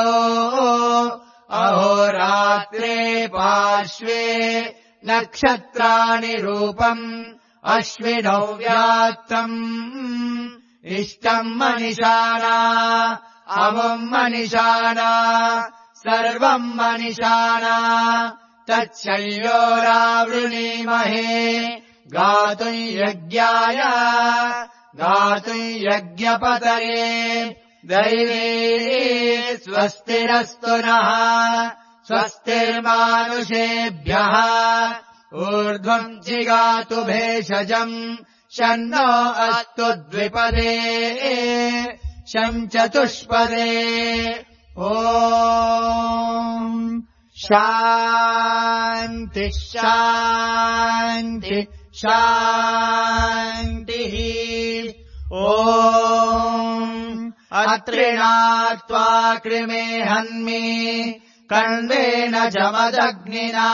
अहोरात्रे पार्श्वे नक्षत्राणि रूपम् अश्विनौ व्यात्तम् इष्टम् मनिषाणा अमुम् मनिषाणा सर्वम् मनिषाणा तच्छयोरावृणीमहे गातुम् यज्ञाय गातुम् यज्ञपतये दैवे स्वस्तिरस्तु नः स्वस्तिर्मानुषेभ्यः ऊर्ध्वम् जिगातु भेषजम् शन्नो अस्तु द्विपदे शम् चतुष्पदे ॐ शान्ति शान्ति शान्तिः ॐ अत्रिणात्वा कृमे हन्मि कण्वेन जमदग्निना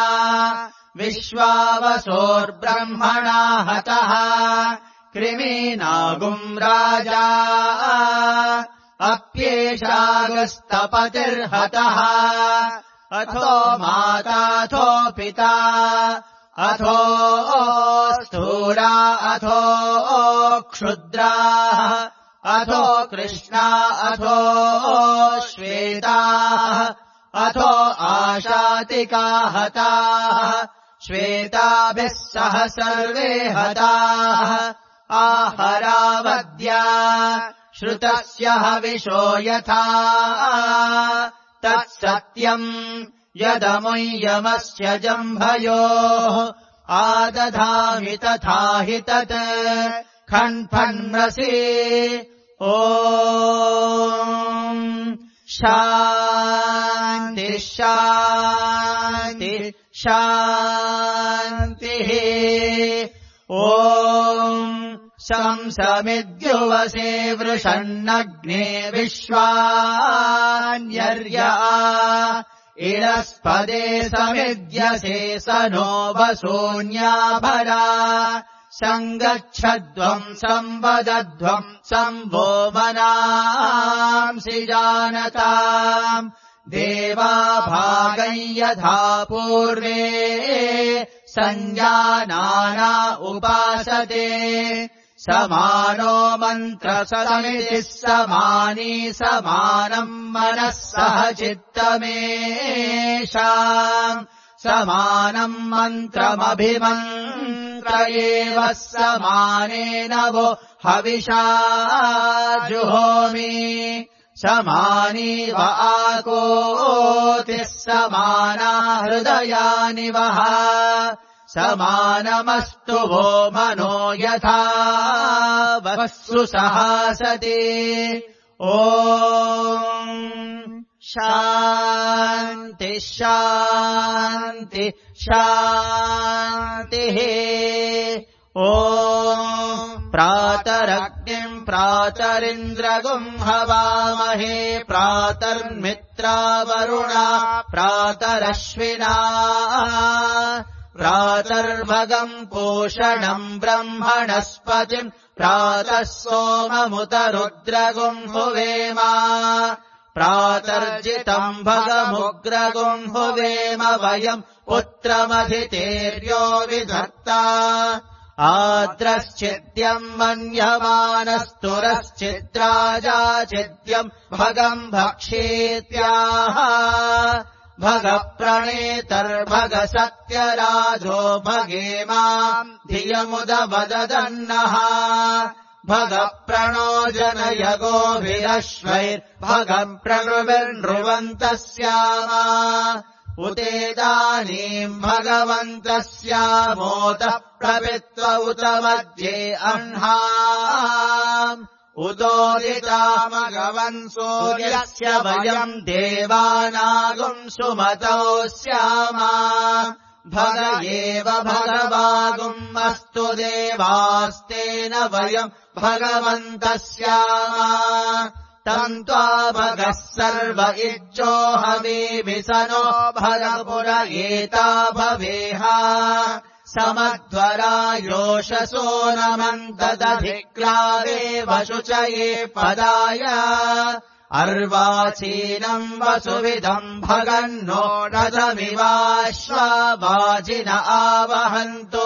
विश्वावसोर्ब्रह्मणा हतः कृमीनागुम् राजा अप्येषागस्तपतिर्हतः अथो माताथो पिता अथो स्थूला अथो क्षुद्राः अथो कृष्णा अथो श्वेताः अथो आशातिका हताः श्वेताभिः सह सर्वे हताः आहरावद्या श्रुतस्य हविषो यथा तत्सत्यम् यदमुय्यमस्य जम्भयोः आदधामि तथा हि तत् खण्फन्मसि ॐ शान्ति शान्ति शान्तिः ॐ शंसमिद्युवसे वृषन्नग्ने विश्वान्यर्या इळस्पदे समिद्यसे स नो वसून्याभरा सङ्गच्छध्वम् संवदध्वम् संवो मनांसि जानताम् देवाभागम् यथा पूर्वे सञ्जानाना उपासते समानो मन्त्रसमितिः समानी समानम् मनः सह चित्तमेषाम् समानम् मन्त्रमभिमन्त्रयन्ति एव समानेन वो हविषा जुहोमि समानी व आकोतिः समाना हृदयानि वः समानमस्तु वो मनो यथा वस्सु सहासति ॐ शान्ति शान्ति शान्तिः ॐ प्रातरग्निम् प्रातरिन्द्रगुम् हवामहे प्रातर्मित्रावरुणा प्रातरश्विना प्रातर्भगम् पोषणम् ब्रह्मणस्पतिम् प्रातः सोममुतरुद्रगुम् हुवेम प्रातर्जितम् भगमुग्रगुम् हुवेम वयम् पुत्रमधितेर्यो विधत्ता आद्रश्चिद्यम् मन्यमानस्तुरश्चिद्राजाचिद्यम् भगम् भक्षेत्याह भगप्रणेतर्भगसत्यराजो भगेमाम् धियमुदवदन्नः भगप्रणो जनयगोभिरश्वैर्भगम् प्रणुविर्नृवन्तः स्याम उतेदानीम् भगवन्तः स्यामोतः प्रपित्व उत मध्ये अह्नाम् उदोदितामगवन् सूर्यस्य वयम् देवानागुम् सुमतौ स्याम भग एव भगवागुम् अस्तु देवास्तेन वयम् भगवन्तः स्याम तन्त्वा भगः सर्व इज्जो हवीभिसनो भगपुर एता भवेह समध्वरा योषसो नमन्तदधिक्लावे वशुचये पदाय अर्वाचीनम् वसुविदम् भगन्नो रथमिवाश्वाजिन आवहन्तो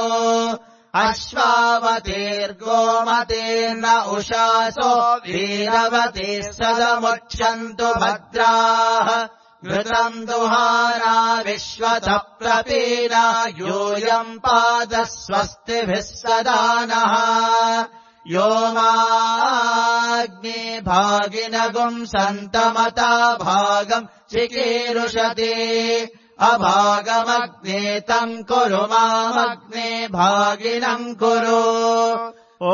अश्वावतेर्गोमतेर्न उषासो वीरवते सदमुच्यन्तु भद्राः घृतम् दुहाना विश्वतः प्रपीना यूयम् पादः स्वस्तिभिः सदा नः यो माग्ने भागिनगुम् सन्तमता भागम् चिकीरुषते अभागमग्ने तम् कुरु मामग्ने भागिनम् कुरु ॐ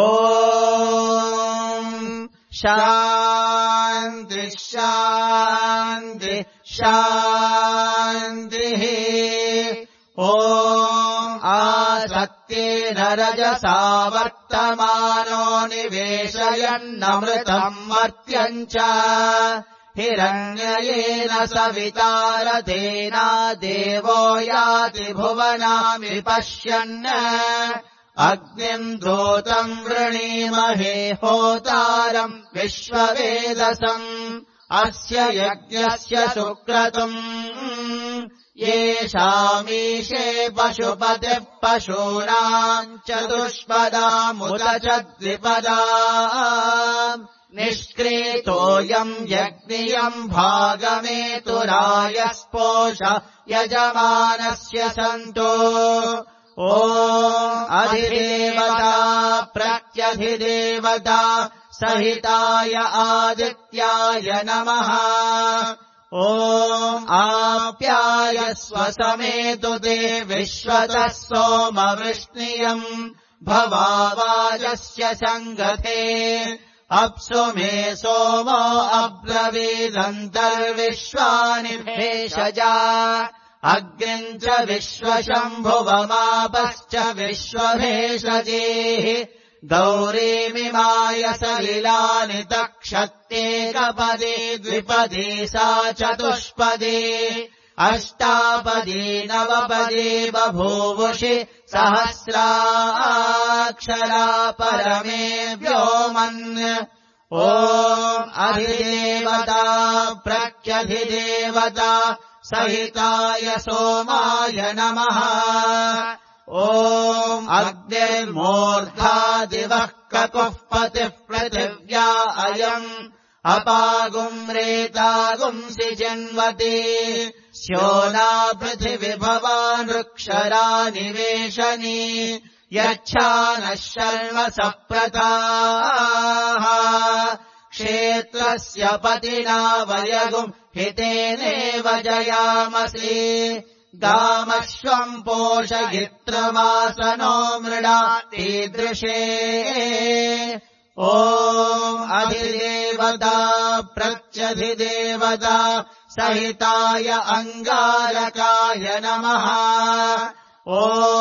शान्ति शान्ति शान्तिः ॐ आसक्तेन रजसा वर्तमानो निवेशयन्नमृतम् मर्त्यम् च हिरण्ययेन सवितारथेना देवो याति भुवनामि पश्यन् अग्निम् दूतम् वृणीमहे होतारम् विश्ववेदसम् अस्य यज्ञस्य सुक्रतुम् येषामीशे पशुपतिः पशूनाम् चतुष्पदामुत च द्विपदाम् निष्क्रीतोऽयम् यज्ञियम् भागमेतुरायस्पोष यजमानस्य सन्तो ॐ अधिदेवता प्रत्यधिदेवता सहिताय आदित्याय नमः ॐ आप्यायस्व समेतु ते विश्वतः सोमवृष्णियम् भवावाजस्य सङ्गते अप्सु मे सोमो अब्रवीदन्तर्विश्वानि भेषजा अग्निम् च विश्वशम्भुवमापश्च विश्वभेषजेः गौरीमिमाय सलिलानि तक्षत्येकपदे द्विपदे सा चतुष्पदे अष्टापदी नवपदी बभूवुषि सहस्राक्षरा परमे व्योमन् ॐ अधिदेवता प्रत्यधिदेवता सहिताय सोमाय नमः ॐ अग्निर्मूर्धादिवः ककुः पतिः पृथिव्या अयम् अपागुम् रेतागुंसि जन्वति स्योना पृथिविभवान् वृक्षरा निवेशनी यच्छानः शर्म सप्रताः क्षेत्रस्य पतिना वयगुम् हितेनेव जयामसि गामश्वम् पोषयित्रवासनो मृडा ईदृशे ॐ अधिदेवता प्रत्यधिदेवता सहिताय अङ्गारकाय नमः ॐ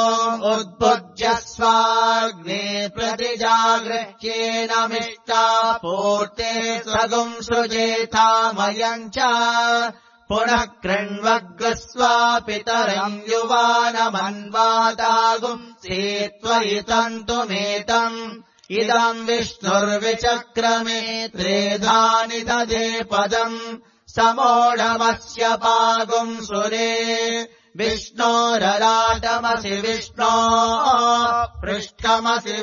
उद्भुज्यस्वाग्ने प्रतिजागृह्येनमिष्टा पूर्ते सगुम् सृजेथामयम् च पुनः कृण्वग्रस्वापितरम् युवानमन्वादागुम् सेत्वयि तन्तुमेतम् इदम् विष्णुर्विचक्रमे त्रेधानि ददे पदम् समोढमस्य पागुम् सुरे विष्णोरराटमसि विष्णो पृष्ठमसि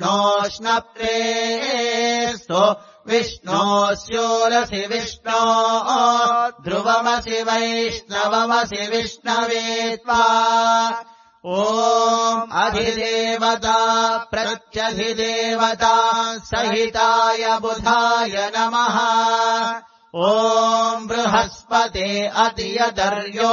विष्णोष्णप्रेस्तो विष्णोस्योरसि विष्णो ध्रुवमसि वैष्णवमसि विष्णवे त्वा ॐ अधिदेवता प्रत्यधिदेवता सहिताय बुधाय नमः ॐ बृहस्पते अतियदर्यो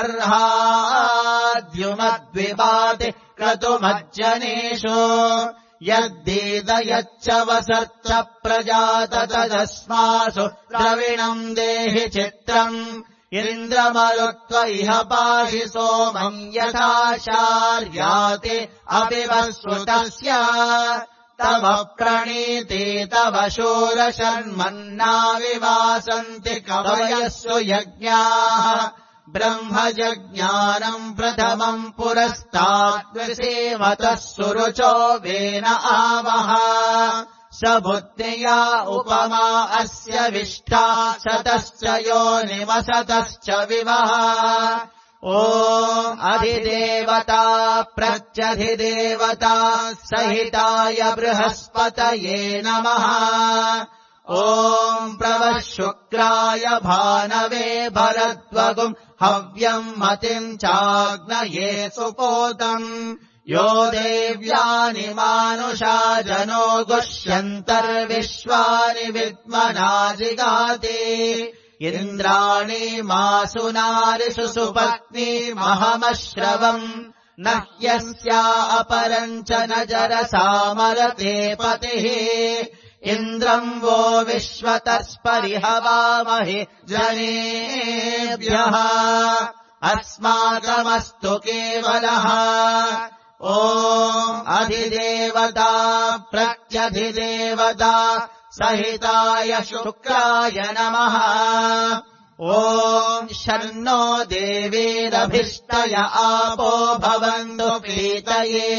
अर्हाद्युमद्विपाति क्रतुमज्जनेषु यद्दीदयच्च वसच्च प्रजात तदस्मासु द्रविणम् देहि चित्रम् इन्द्रमरुत्व इह पाहि सोमम् यथाचार्याति अपि वस्वतस्य तव प्रणीते तव शूरशर्मन्ना विवासन्ति कवयस्सु यज्ञाः ब्रह्मजज्ञानम् प्रथमम् पुरस्ताद्विसेमतः सुरुचो वेन आवह स बुद्धिया उपमा अस्य विष्ठा शतश्च योनिमसतश्च विवह ॐ अधिदेवता प्रत्यधिदेवता सहिताय बृहस्पतये नमः ॐ प्रवः शुक्राय भानवे भरद्वगुम् हव्यम् मतिम् चाग्नये सुपोतम् यो देव्यानि मानुषा जनो गुष्यन्तर्विश्वानि विद्मनाजिगाति इन्द्राणि मासुनारिषु सुपत्नीमहमश्रवम् न ह्यस्या अपरम् च न जरसामरते पतिः इन्द्रम् वो विश्वतस्परिहवामहि जनेभ्यः अस्माकमस्तु केवलः ॐ अधिदेवता प्रत्यधिदेवता सहिताय शुक्राय नमः ॐ शन्नो देवीरभिष्टय आपो भवन्तु पीतये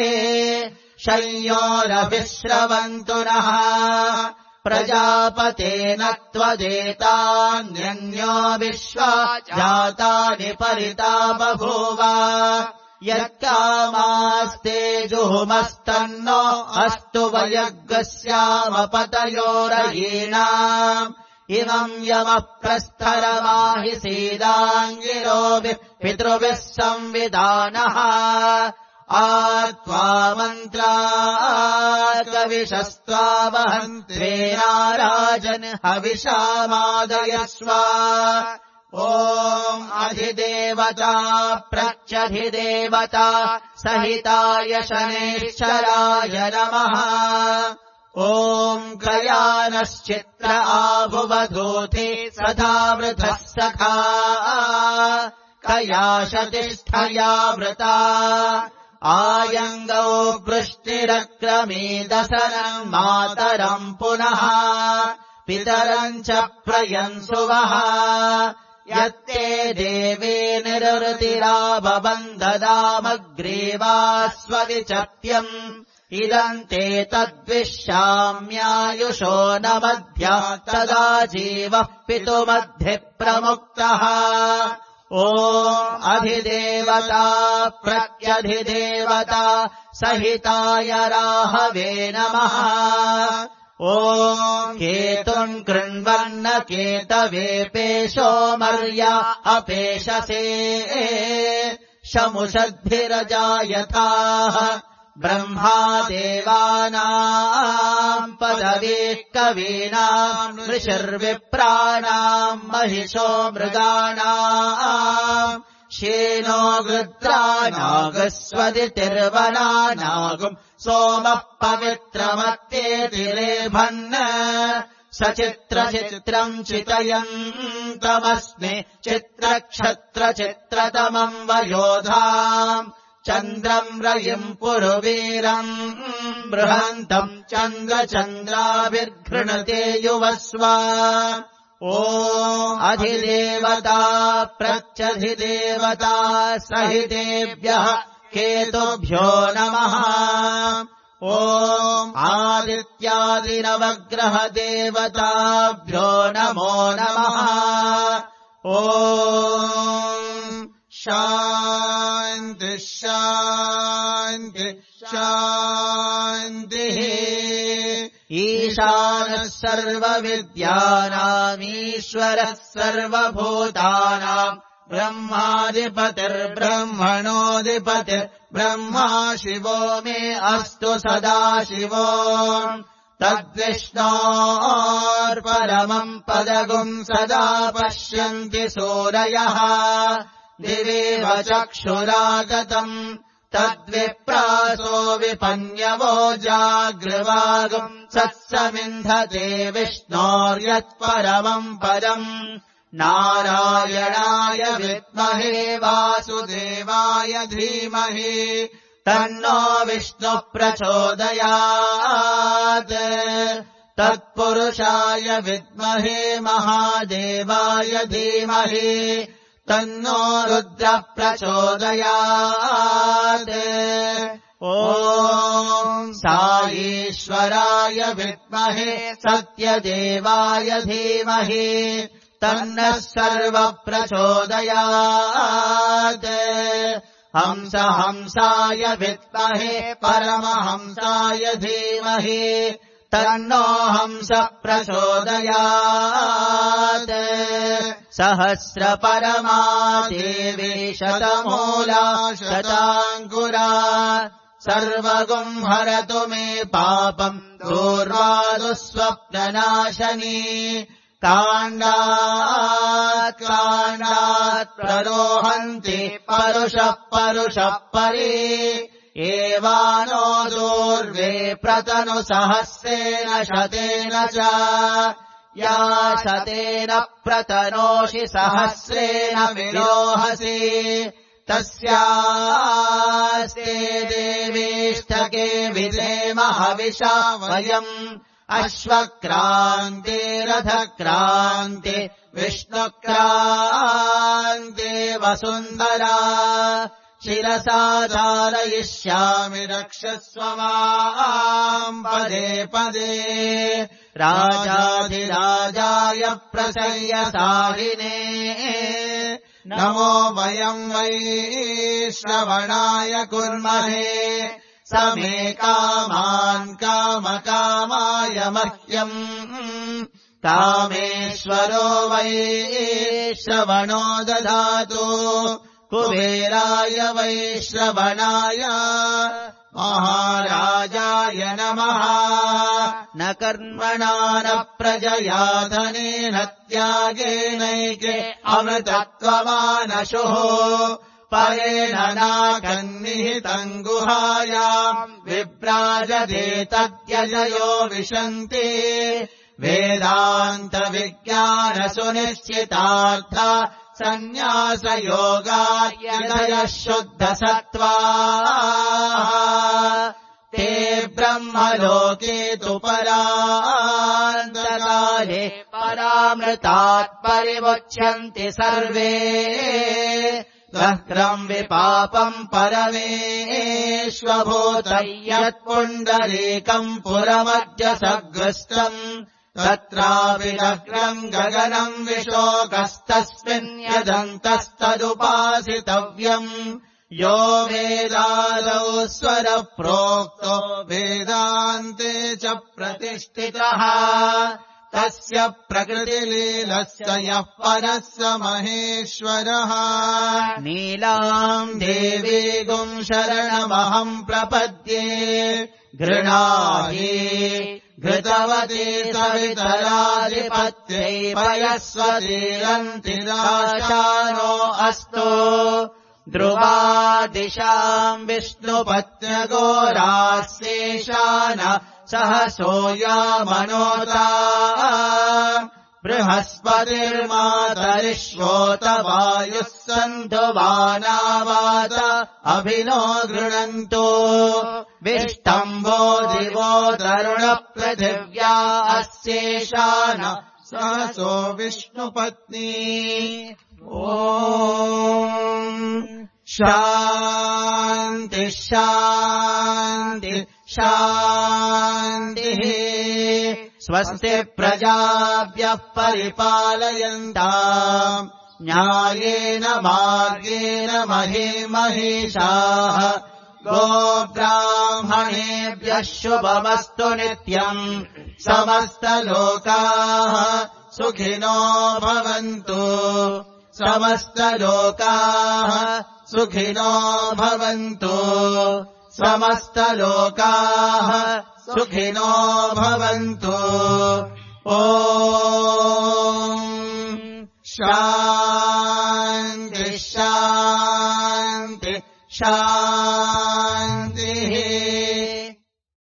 शय्योरभिश्रवन्तु नः प्रजापतेन त्वदेतान्यन्यो विश्वा जातानि परिता बभूव यत्कामास्ते जुहुमस्तन्नो अस्तु वयग्स्यामपतयोरयीणाम् इमम् यमः प्रस्थरमाहि सीदाङ्गिरोभिः पितृभिः संविधानः आत्वा मन्त्रा कविशस्त्वा वहन्त्वेनाराजन् हविषामादयस्व ॐ अधिदेवता प्रत्यधिदेवता सहिताय शनेश्चराय नमः ॐ कयानश्चित्र आभुवधूते सदावृतः सखा कयाशतिष्ठया वृता आयङ्गौ वृष्टिरक्रमीदसनम् मातरम् पुनः पितरम् च प्रयंसुवः यत्ते देवे निरृतिराबबन्धदामग्रीवास्वविचत्यम् इदम् ते तद्विश्याम्यायुषो न मध्या तदा जीवः पितुमध्ये प्रमुक्तः ॐ अधिदेवता प्रत्यधिदेवता सहिताय राहवे नमः ॐ केतुम् कृण्वन्न केतवेपेशो मर्या अपेशसे शमुषद्भिरजायथाः ब्रह्मा देवानाम् पदवीः कवीनाम् ऋषिर्विप्राणाम् महिषो मृगाणाम् शेनो गृद्रानागस्वदितिर्वनानागुम् सोमः पवित्रमत्येतिरेभन् सचित्रचित्रम् चितयन्तमस्मि चित्रक्षत्रचित्रतमम् वयोधाम् चन्द्रम् रयिम् पुरुवीरम् बृहन्तम् चन्द्रचन्द्राभिर्घृणते युवस्व ओ अधिदेवता प्रत्यधिदेवता सहितेभ्यः केतुभ्यो नमः ॐ आदित्यादिनवग्रहदेवताभ्यो नमो नमः ॐ शान्ति शान्ति शान्तिः ईशानः सर्वविद्यानामीश्वरः सर्वभूतानाम् ब्रह्माधिपतिर्ब्रह्मणोऽधिपतिर्ब्रह्मा शिवो मे अस्तु सदा शिवो तद्विष्णोर्परमम् पदगुम् सदा पश्यन्ति सूरयः दिवेव चक्षुरागतम् तद्विप्रासो विपन्यवो जागृवागुम् सत्समिन्धते विष्णोर्यत्परमम् पदम् नारायणाय विद्महे वासुदेवाय धीमहि तन्नो विष्णुः प्रचोदयात् तत्पुरुषाय विद्महे महादेवाय धीमहि तन्नो रुद्रः प्रचोदयात् ॐ साईश्वराय विद्महे सत्यदेवाय धीमहि तन्नः सर्वप्रचोदयात् हंसाय विद्महे परमहंसाय धीमहि तन्नो हंसः प्रचोदयात् सहस्रपरमा देवी शतमूला शताङ्कुरा सर्वगुम् हरतु मे पापम् दूर्वादुःस्वप्ननाशनी काण्डात् प्ररोहन्ति परुषः परि एवानो दूर्वे प्रतनु सहस्रेण शतेन च या शतेन प्रतनोषि सहस्रेण विलोहसि तस्यास्ते देवीष्टके विधेमः हविषा वयम् अश्वक्रान्ते रथक्रान्ते विष्णुक्रान्ते वसुन्धरा शिरसा धारयिष्यामि रक्षस्व माम् पदे पदे राजाधिराजाय प्रसय्यसारिणे नमो वयम् वै श्रवणाय कुर्महे समे कामान् कामकामाय मह्यम् कामेश्वरो वै श्रवणो ददातु कुबेराय वै श्रवणाय महाराजाय नमः न कर्मणा न प्रजया धनेन त्यागेनैके अमृतत्वमानशुः परेण नाकन्निहितम् गुहायाम् विभ्राजते तद्यजयो विशन्ति वेदान्तविज्ञानसुनिश्चितार्थ सन्न्यासयोगायदयः शुद्धसत्त्वाः ते ब्रह्मलोके तु परान्तकाले परामृतात् परिमुच्यन्ति सर्वे गह्रम् विपापम् परमेष्वभूतम् यत्पुण्डरीकम् पुरमद्य सग्रस्तम् तत्रापि नग्नम् गगनम् विशोकस्तस्मिन् यदन्तस्तदुपासितव्यम् यो वेदादौ स्वरप्रोक्तो वेदान्ते च प्रतिष्ठितः तस्य प्रकृतिलीलस्य यः परः स महेश्वरः नीलाम् देवीगुम् शरणमहम् प्रपद्ये गृणाहि घृतवती सवितराधिपत्यै पयस्वतीरन्तिराशानो अस्तु ध्रुवादिशाम् विष्णुपत्न्यघोरास्येशान सहसोऽयामनोता बृहस्पतिर्मातरिश्वोत वायुः सन्धु वानावात अभिनो गृणन्तो विष्टम्भो दिवो तरुणपृथिव्या अस्येशान सहसो विष्णुपत्नी ॐ शान्ति शान्ति शान्तिः स्वस्ति प्रजाभ्यः परिपालयन्ताम् न्यायेन मार्गेण महीमहीषाः गोब्राह्मणेभ्यः शुभमस्तु नित्यम् समस्तलोकाः सुखिनो भवन्तु समस्तलोकाः सुखिनो भवन्तु समस्तलोकाः सुखिनो भवन्तु ॐ शान्ति शान्ति शान्ति